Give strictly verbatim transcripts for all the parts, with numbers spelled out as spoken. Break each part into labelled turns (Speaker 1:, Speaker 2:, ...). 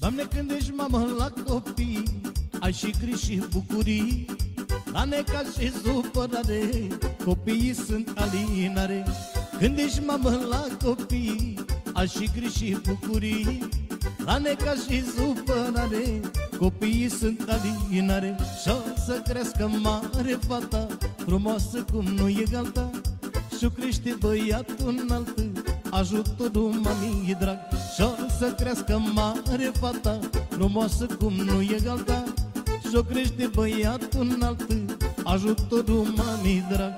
Speaker 1: Doamne, când ești mamă la copii, ai și griji și bucurii, la necaz și supărare, copiii sunt alinare. Când ești mamă la copii, ai și griji și bucurii, la necaz și supărare, copiii sunt alinare. Și-o să crească mare fata, frumoasă cum nu e alta, și-o crește băiatul înalt, ajutorul mamii drag. Și-o să crească mare fata, frumoasă cum nu e alta, și-o crește băiatul înalt, ajutorul mamii drag.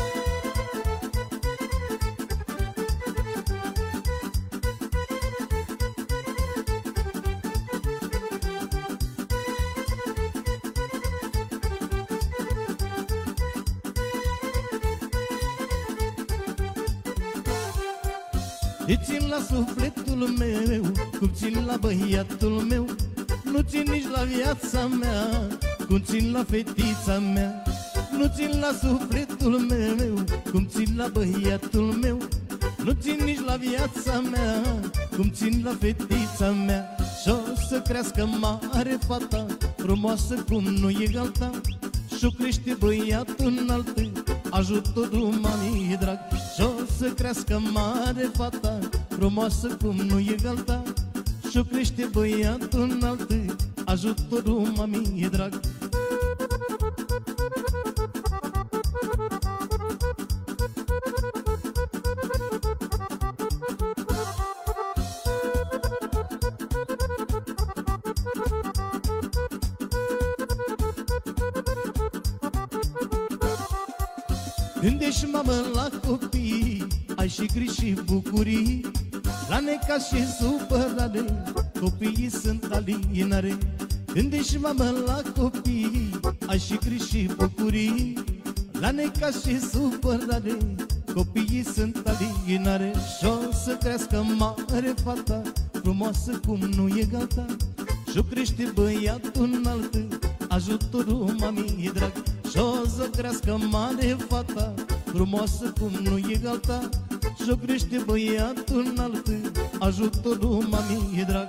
Speaker 1: Îi țin la sufletul meu, cum țin la băiatul meu, nu țin nici la viața mea, cum țin la fetița mea. Nu țin la sufletul meu, cum țin la băiatul meu, nu țin nici la viața mea, cum țin la fetița mea. Și-o să crească mare fata, frumoasă cum nu e alta, și-o crește băiatul înalt, ajutorul mamii drag. Și-o să crească mare fata, frumoasă cum nu e alta, și-o crește băiatul înalt, ajutorul mamii drag. Când ești mamă la copii, ai și griji și bucurii, la necaz și supărare, copiii sunt alinare. Când ești mamă la copii, ai și griji și bucurii, la necaz și supărare, copiii sunt alinare. Și-o să crească mare fata, frumoasă cum nu e alta, și-o crește băiatul înalt, ajutorul mamii drag. Și-o să crească mare fata, frumoasă cum nu e alta, și-o crește băiatul înalt, ajutorul mamii drag.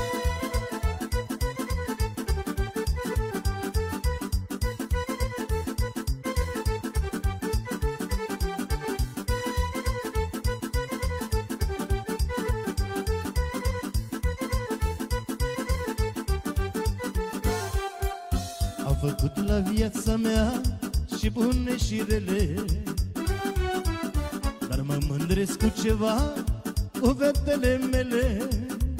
Speaker 1: Am făcut la viața mea și bune și rele, dar mă mândresc cu ceva, cu fetele mele.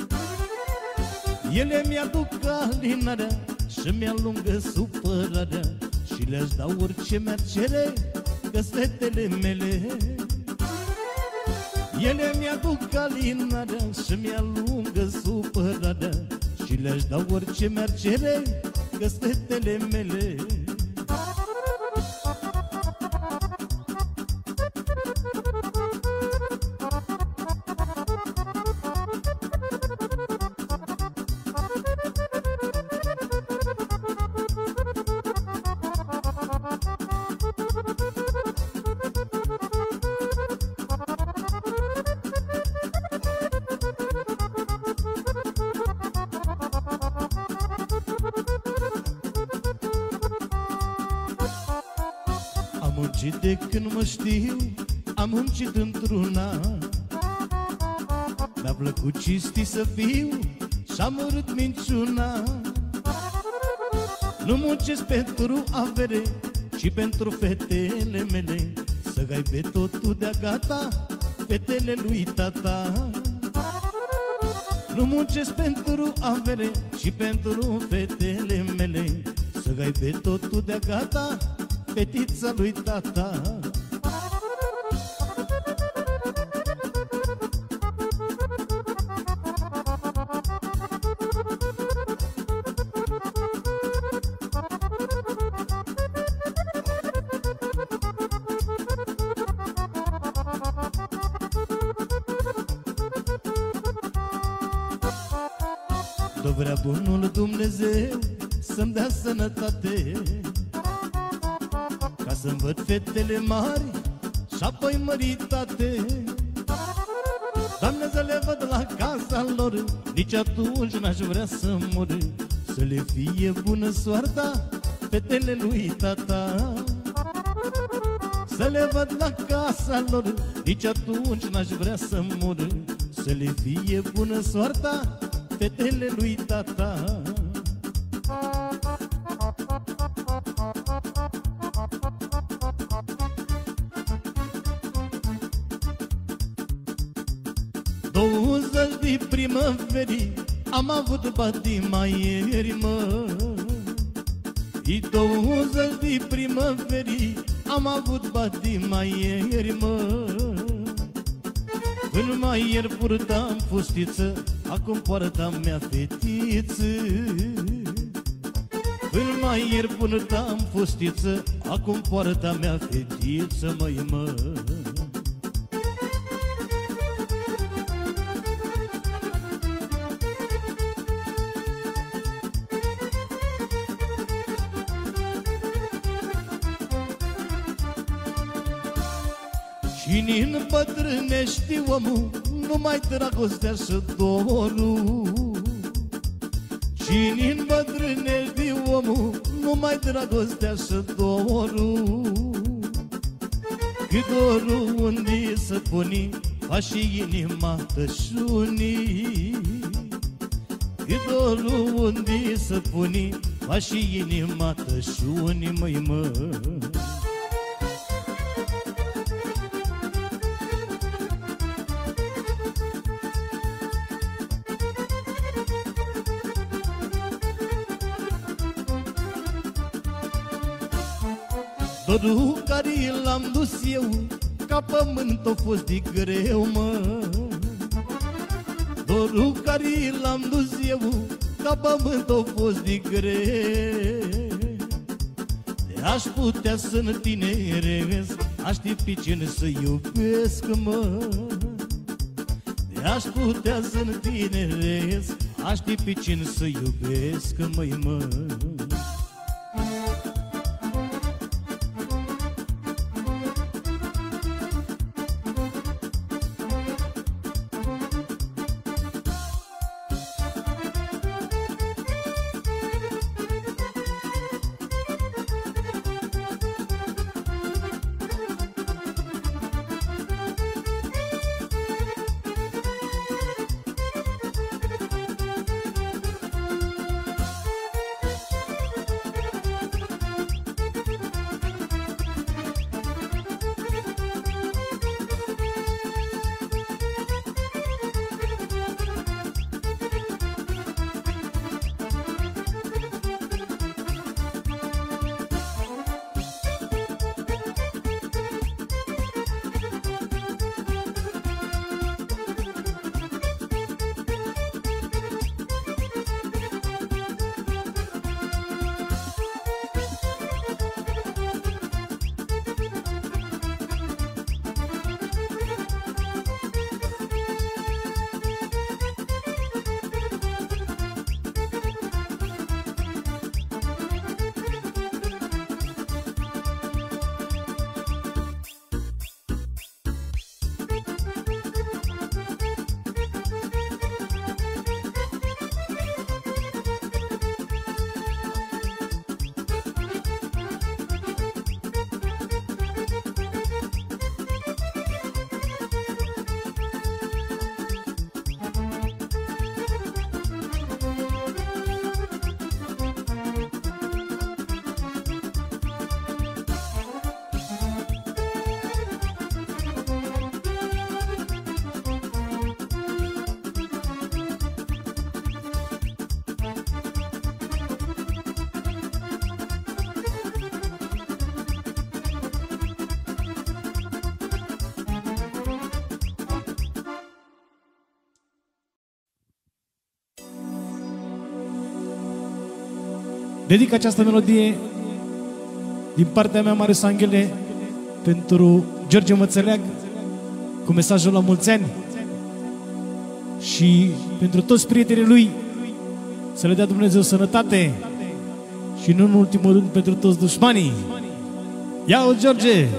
Speaker 1: Ele mi-aduc alinarea și mi-alungă supărarea, și le-aș da orice mi-ar cere, că-s fetele mele. Ele mi-aduc alinarea și mi-alungă supărarea, și le-aș da orice mi-ar cere, că-s fetele mele. Am muncit de când mă știu, am muncit într-una, mi-a plăcut cinstit să fiu și-am urât minciuna. Nu muncesc pentru avere, ci pentru fetele mele, să gai pe totul de-a gata, fetele lui tata. Nu muncesc pentru avere, ci pentru fetele mele, să gai pe totul de-a gata, fetița lui tata. Că vrea bunul Dumnezeu să-mi dea sănătate, ca să-mi văd fetele mari și apoi măritate. Doamne, să le văd la casă casa lor, nici atunci n-aș vrea să mor. Să le fie bună soarta fetele lui tata. Să le văd la casa lor, nici atunci n-aș vrea să mor. Să le fie bună soarta fetele lui tata. douăzeci de primăveri am avut batima ieri, mă. I douăzeci de primăveri am avut batima ieri, mă. Până mai ieri purtam fustiță, acum poarta mea fetiță. Până mai ieri purtam fustiță, acum poarta mea fetiță, măi, mă. Cine îmbătrânești omul, numai dragostea și dorul. Cine îmbătrânești omul, numai dragostea și dorul. Cât dorul unde să puni, fa și inima tășunii. Cât dorul unde să puni, fa și inima tășunii, măi, mă. Dorul care l-am dus eu, ca pământ a fost de greu, mă. Dorul care l-am dus eu, ca pământ a fost de greu. De-aș putea să întineresc, aș ști pe cine să iubesc, mă. De-aș putea să întineresc, aș ști pe cine să iubesc, măi, mă.
Speaker 2: Dedic această melodie din partea mea, Marius Anghele, pentru George Mățăleag, cu mesajul la mulți ani, și pentru toți prietenii lui, să le dea Dumnezeu sănătate, și nu în ultimul rând pentru toți dușmanii. Ia-o, George!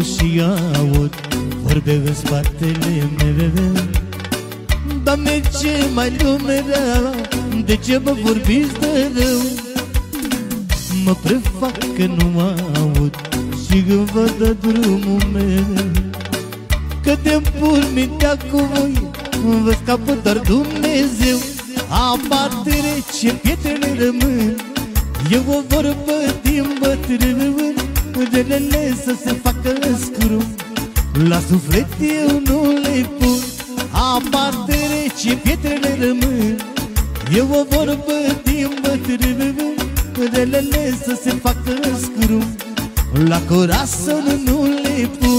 Speaker 1: și aud vorbe în spatele meu. Doamne, ce mai lume rea, de ce mă vorbiți de rău? Mă prefac că nu aud și când vă dă drumul meu, că de pur mintea cu voi vă scapă doar Dumnezeu. Apa trece, pietrele rămân, e o vorbă din bătrân, relele să se facă scrum, la suflet eu nu le pun. Apa trece, pietrele rămân, e o vorbă din bătrân, relele să se facă scrum, la corazon nu le pun.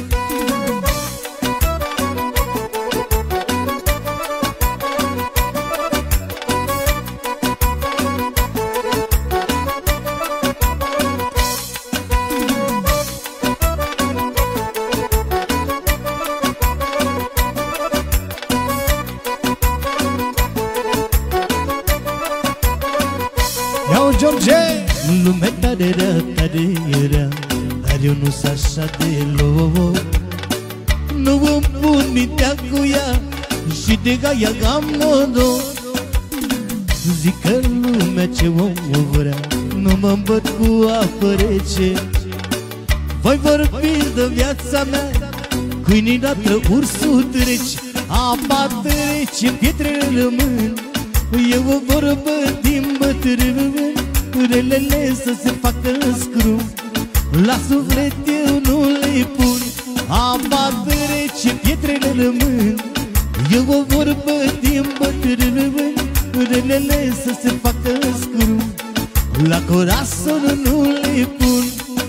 Speaker 2: George!
Speaker 1: Lumea tare rea, tare rea, dar eu nu s așa deloc. Nu îmi pun mintea cu ea și de gaia am noroc. Zic că lumea ce om vrea, nu mă îmbăt cu apă rece. Voi vorbiți de viața mea, câinii latră, ursul trece. Apa trece, pietrele rămân, e o vorbă din bătrân, relele să se facă scrum, la suflet eu nu le pun. Apa trece, pietrele rămân, e o vorbă din bătrân, relele să se facă scrum, la corazon nu le pun.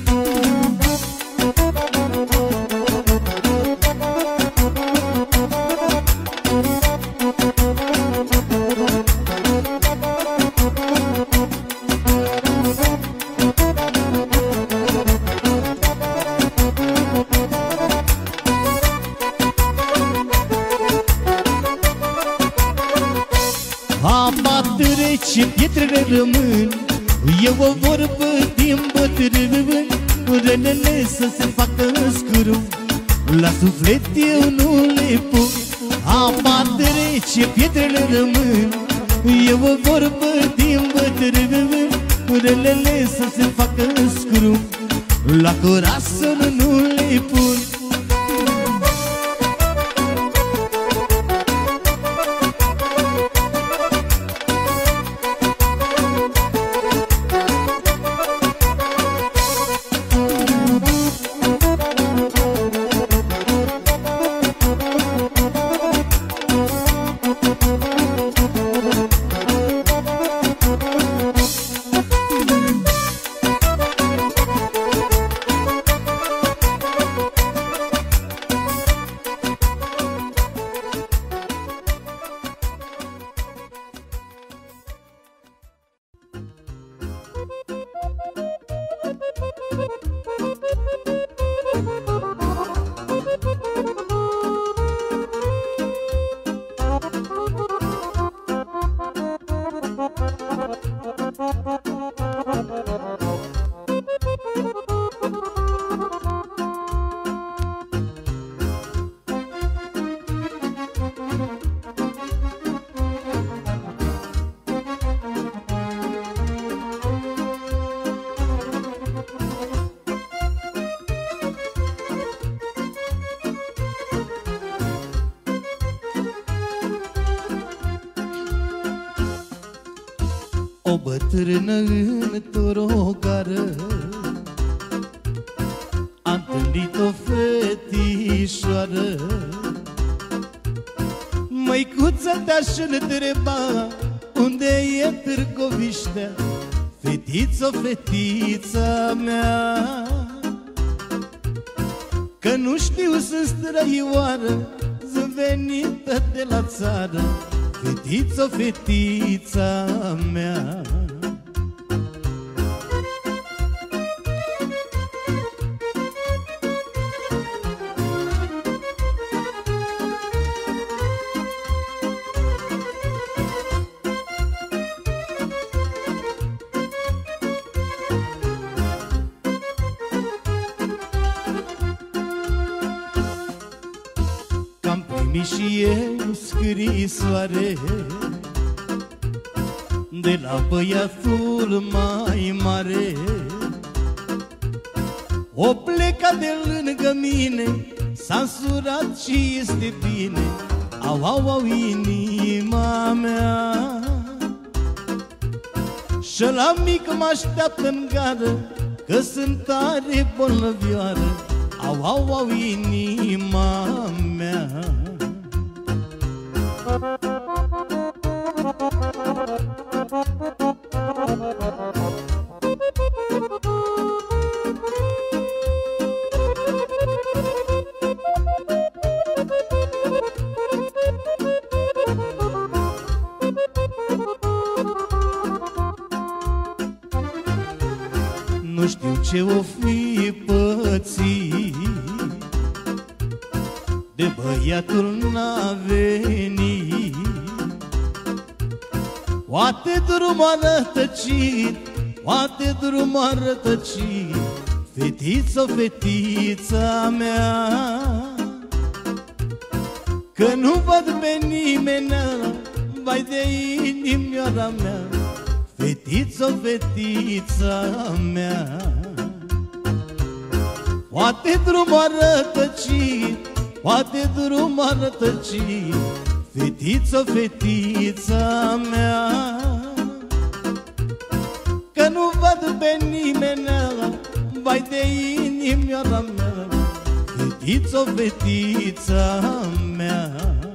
Speaker 1: Apa trece, pietrele rămân, e o vorbă din bătrân, relele să se facă scrum, la suflet eu nu le pun. Apa trece, pietrele rămân, e o vorbă din bătrân, relele să se facă scrum, la corazon nu le pun. O bătrână într-o gară, a întâlnit o fetișoară. Măicuța te-aș întreba, unde e Târgoviștea? Fetiță, fetița mea, că nu știu, sunt străioară, sunt venită de la țară. Fetiță, fetița mea. trimis și eu scrisoare de la băiatul mai mare. O pleca de lângă mine, s-a însurat și este bine. Au, au, au, inima mea. Și la mic mă așteaptă în gară, că sunt tare bolnăvioară. Au, au, au, inima mea. Nu știu ce o fi pățit, de băiatul n-a venit. Poate drum a rătăcit, poate drum a rătăcit, fetiță, fetița mea. Că nu văd pe nimeni, vai de inimioara mea, fetiță, fetița mea. Poate drum a rătăcit, poate drum a rătăcit, fetiță, fetița mea. Că nu văd pe nimeni, vai de inimioara mea, fetiță, fetița mea.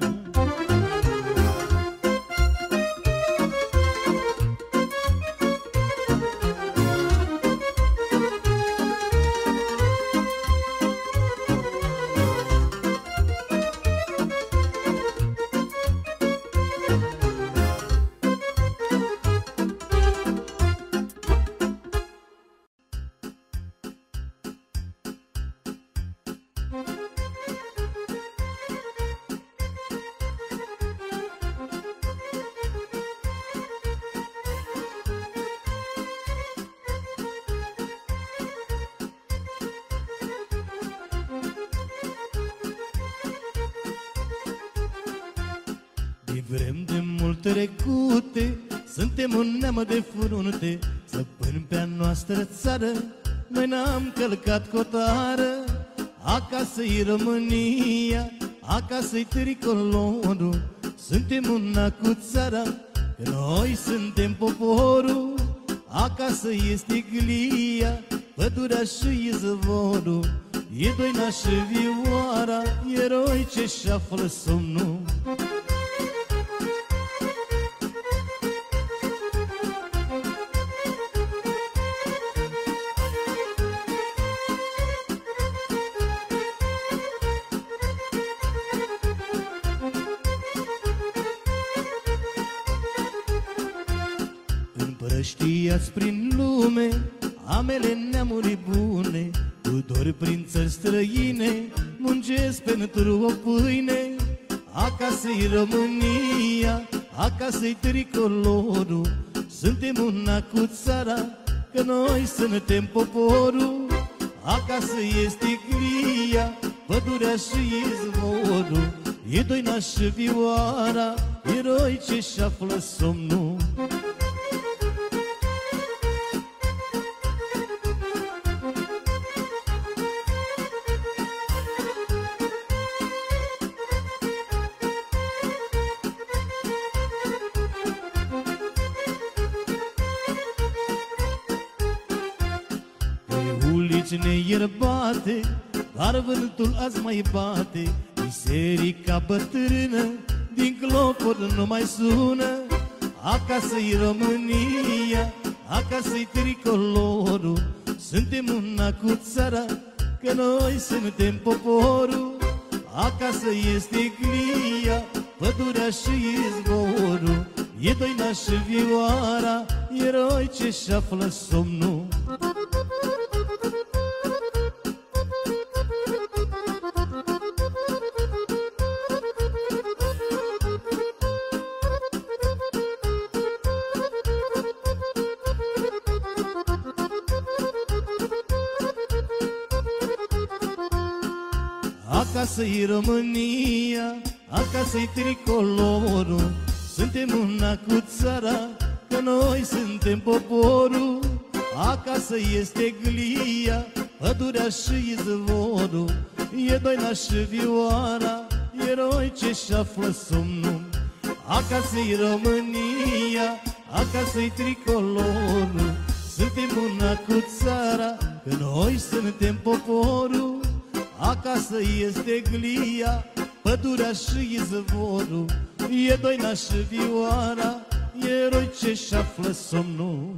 Speaker 1: De vrem de mult trecute, suntem un neam de frunte, stăpâni pe-a noastră țară, noi n-am călcat cotară. Acasă-i România, acasă-i tricolorul, suntem una cu țara, că noi suntem poporul. Acasă este glia, pădurea și izvorul, e doina și vioara, eroi ce-și află somnul. Împrăștiați prin lume amele neamuri bune, cu dor prin țări străine, muncesc pentru o pâine. Acasă-i România, acasă-i tricolorul, suntem una cu țara, că noi suntem poporul. Acasă este glia, pădurea și izvorul, e doina și vioara, eroi ce-și află somnul. Neierbate, dar vântul azi mai bate, biserica bătrână din clopot nu mai sună. Acasă-i România, acasă-i tricolorul, suntem una cu țara, că noi suntem poporul. Acasă este glia, pădurea și izvorul, e doina și vioara, eroi ce-și află somnul. Acasă-i România, acasă-i tricolorul. Suntem una cu țara, că noi suntem poporul. Acasă este glia, pădurea și izvorul. E doina și vioara, eroi ce-și află somnul. Acasă-i România, acasă-i tricolorul. Suntem una cu țara, că noi suntem poporul. Acasă este glia, pădurea și izvorul. E doina și vioara, eroi ce-și află somnul.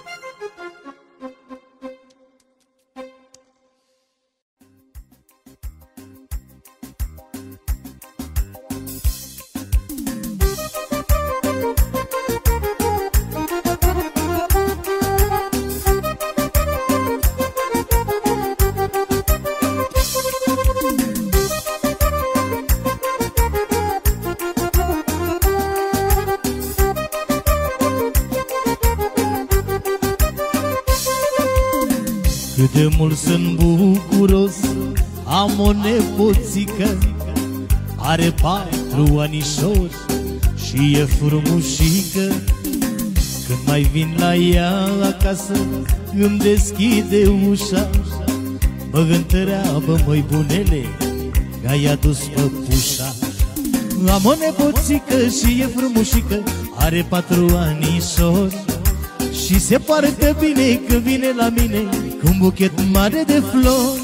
Speaker 1: Cât de mult sunt bucuros, am o nepoțică, are patru anișori și e frumușică. Când mai vin la ea acasă, îmi deschide ușa, mă întreabă, măi bunele, că-ai adus păpușa. Am o nepoțică și e frumușică, are patru anișori și se poartă bine când vine la mine cu un buchet mare de flori.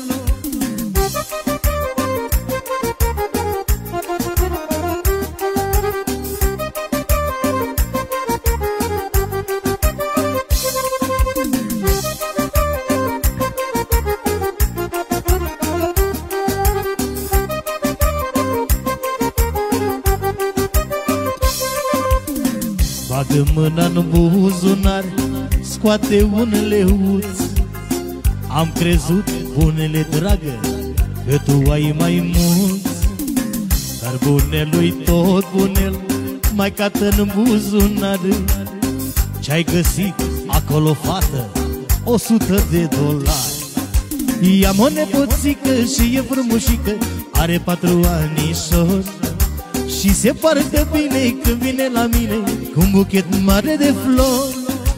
Speaker 1: Bagă mâna-n buzunar, scoate un leuț. Am crezut, bunele dragă, că tu ai mai mulți. Dar bunelui tot bunel, mai cată-n buzunar. Ce-ai găsit acolo, fată? O sută de dolari. I-am o nepoțică și e frumușică, are patru anișori și se poartă bine când vine la mine cu un buchet mare de flori.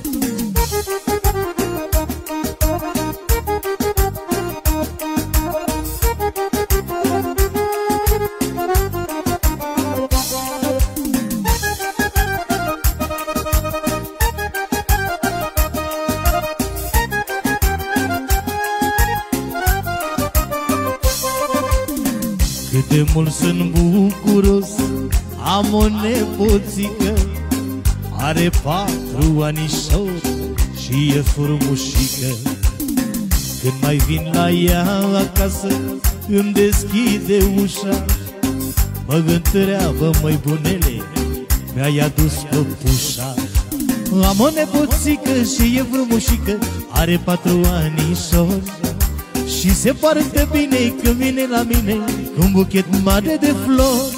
Speaker 1: Cât de mult sunt bucuros, am o nepoțică, are patru anișori și e frumușică. Când mai vin la ea acasă, îmi deschide ușa, mă întreabă, măi bunele, mi-ai adus păpușa. Am o nepoțică și e frumușică, are patru anișori și se poartă bine când vine la mine cu un buchet mare de flori.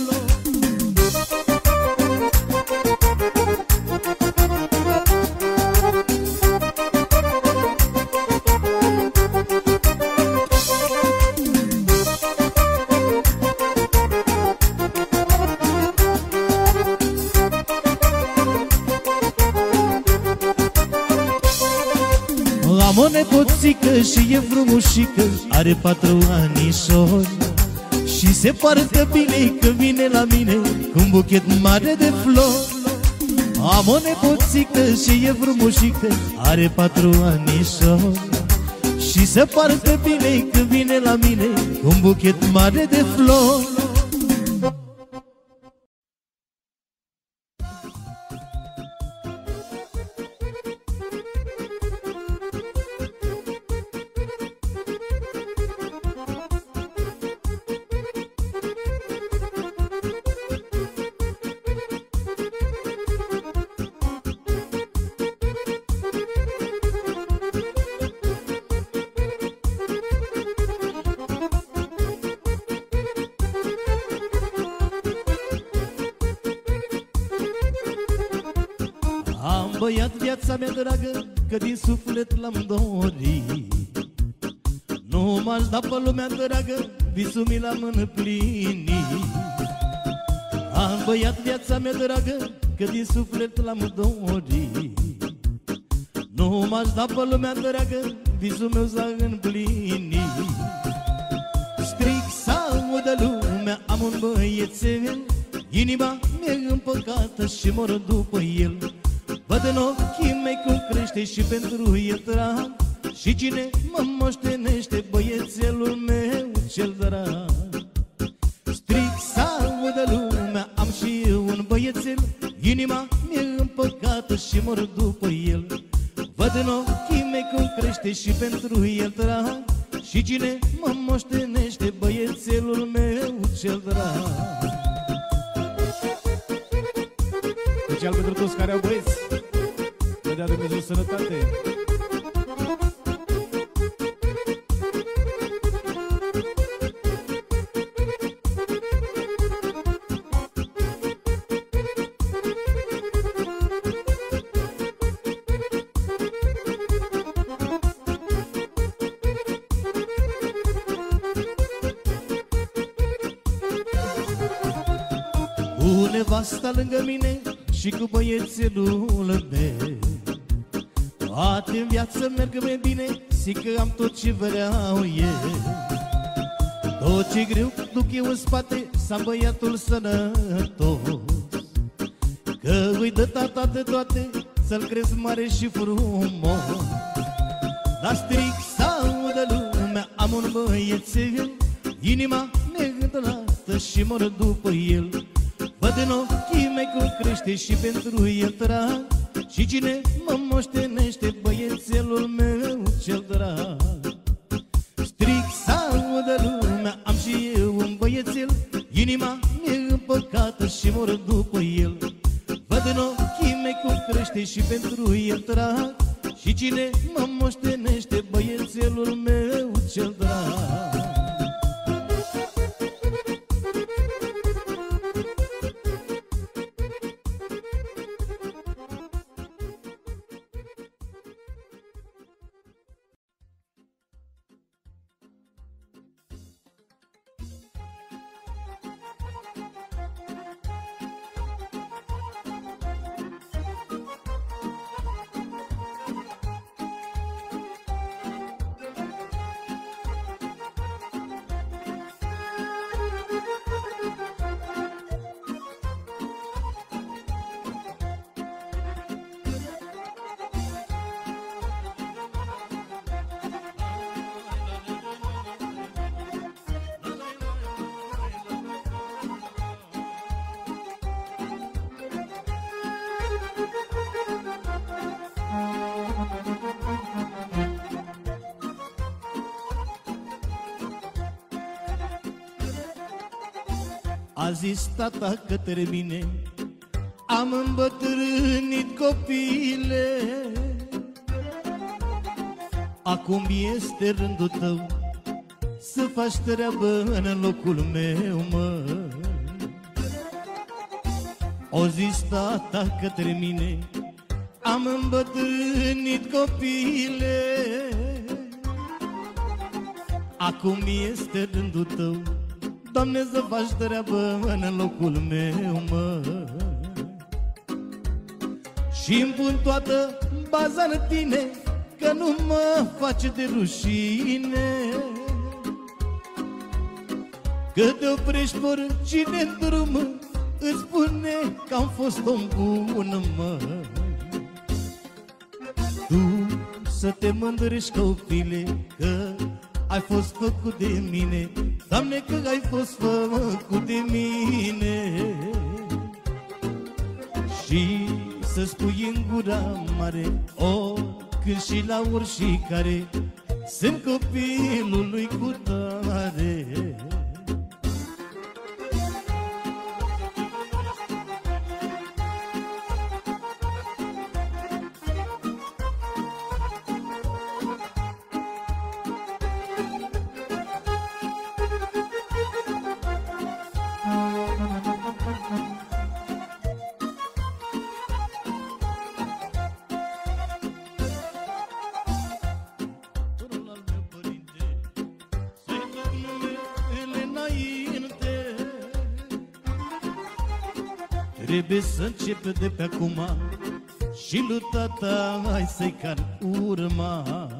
Speaker 1: Am o nepoțică și e frumușică, are patru anișori și se poartă bine când vine la mine cu un buchet mare de flori. Am o nepoțică și e frumușică, are patru anișori și se poartă bine când vine la mine cu un buchet mare de flori. Am băiat viața mea dragă, că din suflet l-am dorit. Nu m-aș da pe lumea dragă, visul mi l-am împlinit. Am băiat viața mea dragă, că din suflet l-am dorit. Nu m-aș da pe lumea dragă, visul meu s-a împlinit. Strig să audă lumea, am un băiețel, inima mi-e împăcată și mor după el. Văd în ochii mei cum crește și pentru el trag, și cine mă moștenește, băiețelul meu cel drag. Strig să audă lumea, am și eu un băiețel, inima mi-e împăcată și mor după el. Văd în ochii mei cum crește și pentru el trag, și cine mă moștenește, băiețelul meu cel drag. Special pentru toți care au băieți, să dea Dumnezeu sănătate. Cu nevasta lângă mine și cu băiețelul meu, toate în viață merg mai bine, zic că am tot ce vreau eu. Tot ce greu duc eu în spate, să am băiatul sănătos, că îi dă tata de toate, să-l cresc mare și frumos. Dar strig să audă lumea, am un băiețel, inima mi-e îndălată și mor după el. Văd în ochii mei cum crește și pentru el trag, și cine mă moștenește, băiețelul meu cel drag. Strig să audă lumea, am și eu un băiețel, inima mi-e împăcată și mor după el. Văd în ochii mei cum crește și pentru el trag, și cine mă moștenește, băiețelul meu cel drag. A zis tata către mine, am îmbătrânit copile, acum este rândul tău să faci treabă în locul meu, mă. O zis tata către mine, am îmbătrânit copile, acum este rândul tău, Doamne, să faci treabă în locul meu, mă. Și-mi pun toată baza în tine, că nu mă face de rușine, că te oprești oricine în drum, îți spune că am fost om bun, mă. Tu să te mândrești, copile, că ai fost făcut de mine, Doamne, că ai fost făcut de mine. Și să spui în gura mare, o, când și la oricare, sunt copilul lui cutare. Trebuie să încep de pe acum și lui tata hai să-i car urma.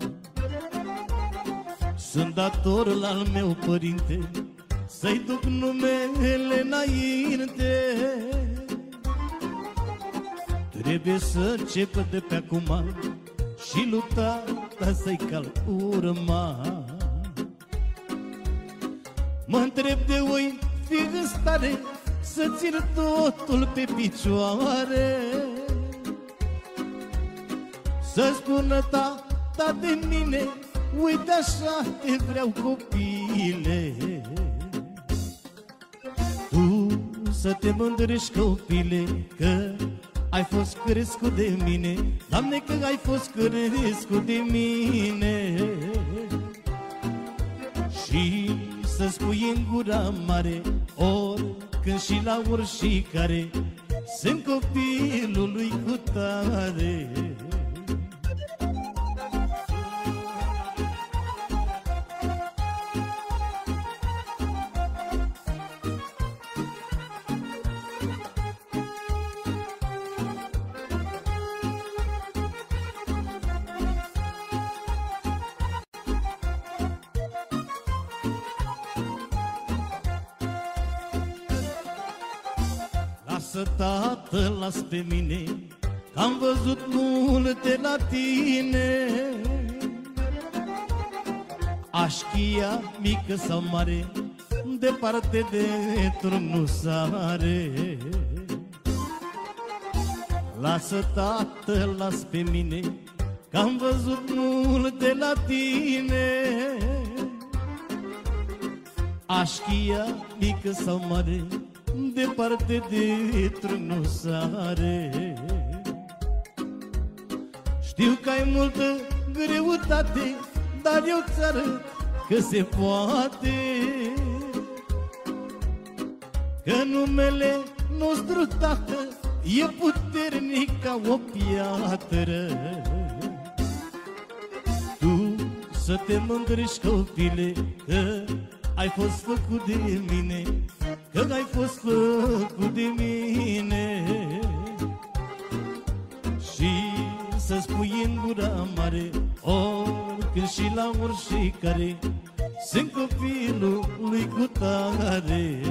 Speaker 1: Sunt dator la al meu părinte să-i duc numele înainte. Trebuie să încep de pe acum și lui tata să-i cal urma. Mă întreb de oi fi în stare să țin totul pe picioare, să spună tata de mine, uite așa te vreau copile. Tu să te mândrești copile că ai fost crescut de mine, Doamne că ai fost crescut de mine. Și să spui în gura mare ori când și la oricare, sunt copilul lui Cutare. Lasă, tată, las pe mine, că-am văzut multe la tine. Aș chia mică sau mare, departe de tron nu sare. Lasă, tată, las pe mine, că-am văzut multe la tine. Aș chia mică sau mare, departe de tron nu sare. Știu că ai multă greutate, dar eu ți-arăt că se poate, că numele nostru, tată, e puternic ca o piatră. Tu să te mândrești, copile, că ai fost făcut de mine, că ai fost făcut de mine. Și să spui în gura mare oricând și la oricare, sunt copilul lui Cutare.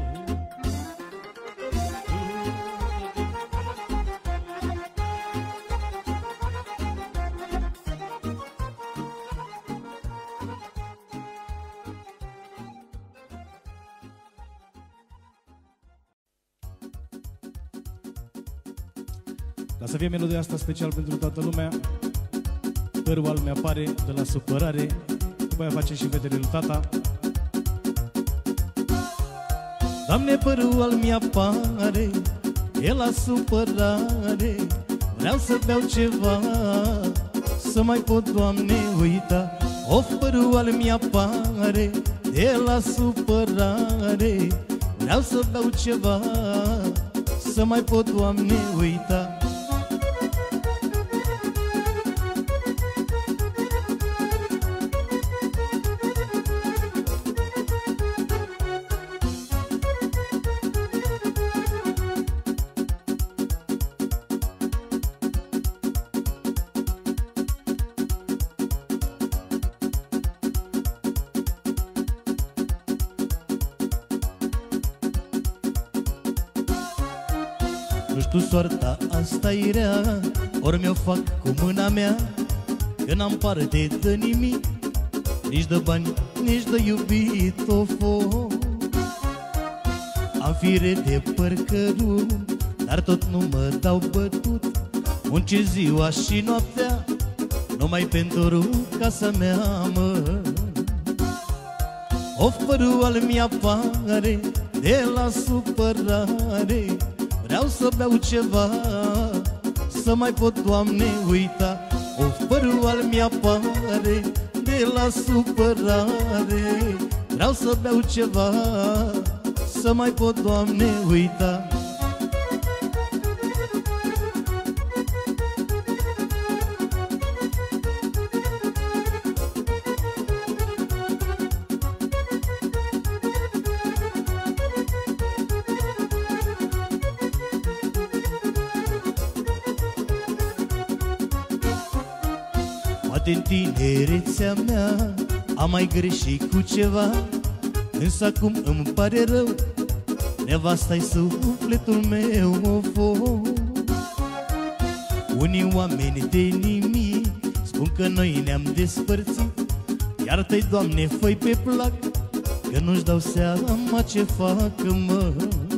Speaker 2: Ca să fie melodia asta special pentru toată lumea, părul al meu apare de la supărare, după aia face și vedere lui tata.
Speaker 1: Doamne, părul al meu apare de la supărare, vreau să beau ceva, să mai pot, Doamne, uita. Of, părul al meu apare de la supărare, vreau să beau ceva, să mai pot, Doamne, uita. Nu știu, soarta asta-i rea, ori mi-o fac cu mâna mea, că n-am parte de nimic, nici de bani, nici de iubit, ofo. Am fire de păr cărunt, dar tot nu mă dau bătut, muncesc ziua și noaptea, numai pentru casa mea, mă. Of, părul al meu apare de la supărare, vreau să beau ceva, să mai pot, Doamne, uita. Of, părul al meu apare de la supărare, vreau să beau ceva, să mai pot, Doamne, uita. Poate în tinerețea mea am mai greșit cu ceva, însă acum îmi pare rău, nevasta-i sufletul meu o fost. Unii oameni de nimic spun că noi ne-am despărțit, iartă-i, Doamne, fă-i pe plac, că nu-și dau seama ce fac, mă.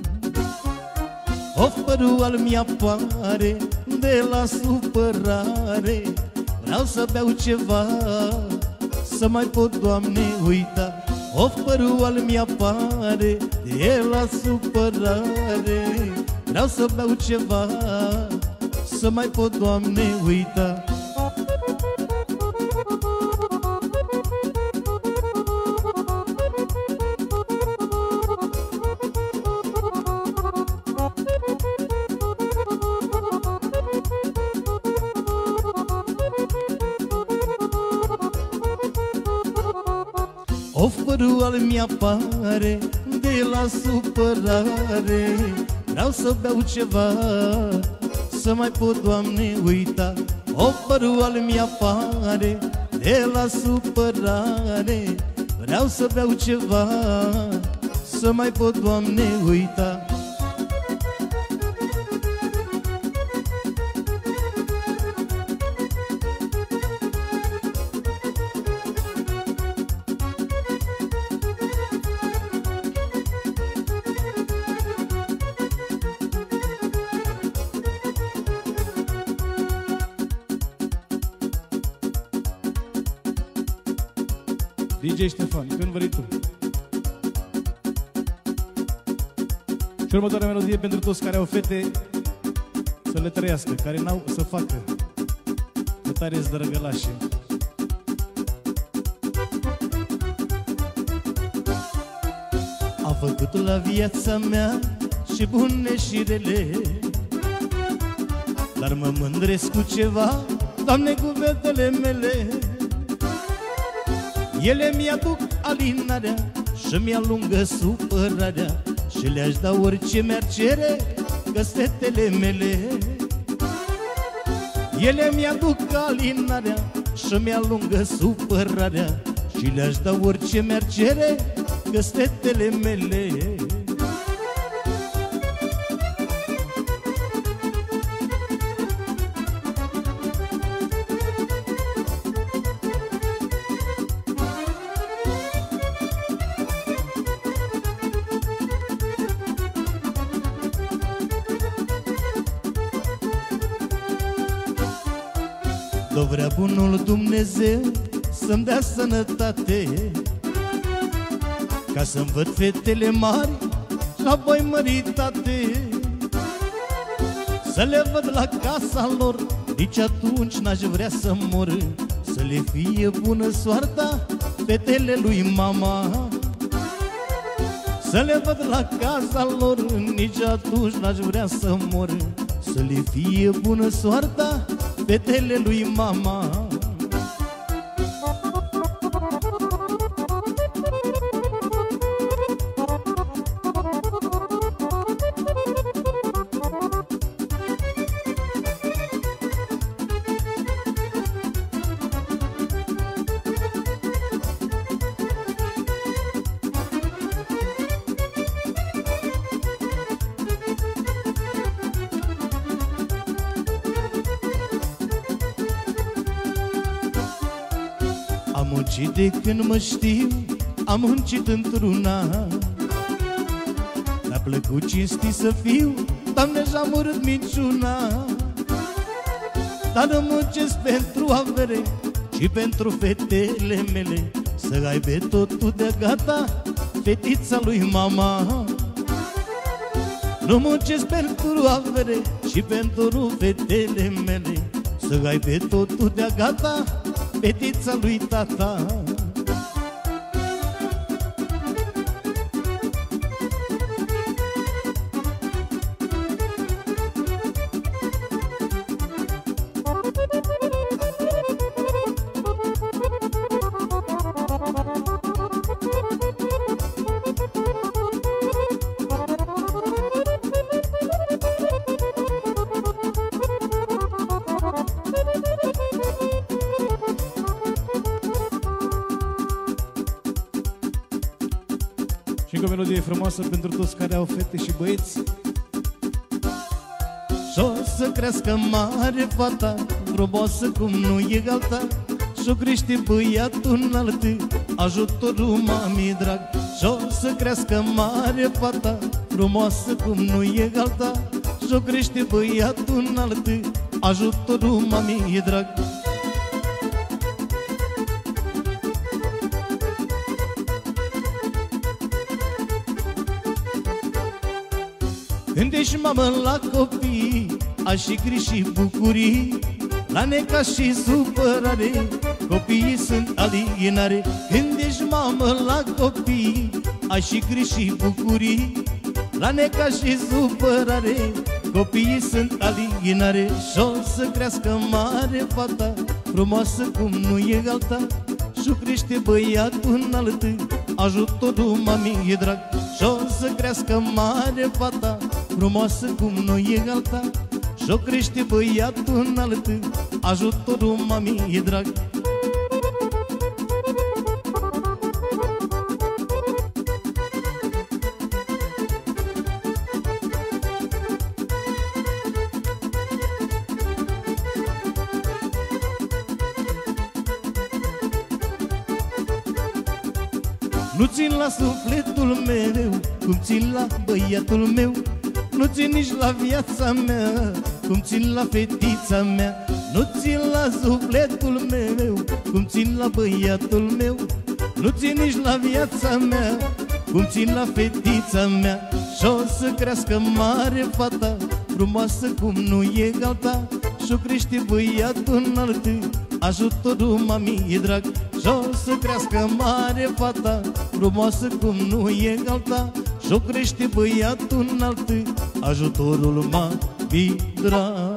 Speaker 1: Of, părul al mi-apare de la supărare, vreau să beau ceva, să mai pot, Doamne, uita. Of, părul al mi-apare de la supărare, vreau să beau ceva, să mai pot, Doamne, uita. Of, părul al mi-apare de la supărare, vreau să beau ceva, să mai pot, Doamne, uita. Of, părul al mi-apare de la supărare, vreau să beau ceva, să mai pot, Doamne, uita.
Speaker 2: D J Ștefan, când vrei tu. Și următoarea melodie pentru toți care au fete, să le trăiască, care n-au să facă, că tare-s drăgălașe.
Speaker 1: Am făcut la viața mea și bune și rele, dar mă mândresc cu ceva, Doamne, cu fetele mele. Ele mi-aduc alinarea și mi-alungă supărarea, și le-aș da orice mi-ar cere, că-s fetele mele. Ele mi-aduc alinarea și mi-alungă supărarea, și le-aș da orice mi-ar cere, că-s fetele mele. Do vrea bunul Dumnezeu să-mi dea sănătate, ca să-mi văd fetele mari și apoi măritate, să le văd la casa lor, nici atunci n-aș vrea să mor, să le fie bună soarta fetele lui mama. Să le văd la casa lor, nici atunci n-aș vrea să mor, să le fie bună soarta fetele lui mama. Am muncit de când mă știu, am muncit într-una, mi-a plăcut cinstit să fiu, Doamne, și-am urât minciuna. Dar nu muncesc pentru avere și pentru fetele mele, să aibă totul de gata fetița lui mama. Nu muncesc pentru avere și pentru fetele mele, să aibă totul de gata fetița lui tata.
Speaker 2: melodie frumoasă pentru toți care au fete și băieți.
Speaker 1: Și-o să crească mare fata, frumoasă cum nu e alta, Și-o crește băiatul înalt, ajutorul mamii drag. Și-o să crească mare fata, frumoasă cum nu e alta, Și-o crește băiatul înalt, ajutorul mamii drag. Când ești mamă la copii, ai și griji și bucurii, la necaz și supărare, copiii sunt alienare. Când ești mamă la copii, ai și griji și bucurii, la necaz și supărare, copiii sunt alienare. Și-o să crească mare fata, frumoasă cum nu e alta, Și-o crește băiatul înalt, ajutorul mamii drag. Și-o să crească mare fata, frumoasă cum nu e alta, Și-o crește băiatul înalt, ajutorul mamii drag. Nu țin la sufletul meu cum țin la băiatul meu, Nu țin nici la viața mea cum țin la fetița mea, Nu țin la sufletul meu cum țin la băiatul meu, Nu țin nici la viața mea cum țin la fetița mea. Și-o să crească mare fata, frumoasă cum nu e alta, Și-o crește băiatul înalt, ajutorul mamii drag. Și-o să crească mare fata, frumoasă cum nu e alta, Și-o crește băiatul înalt, ajutorul mamii drag.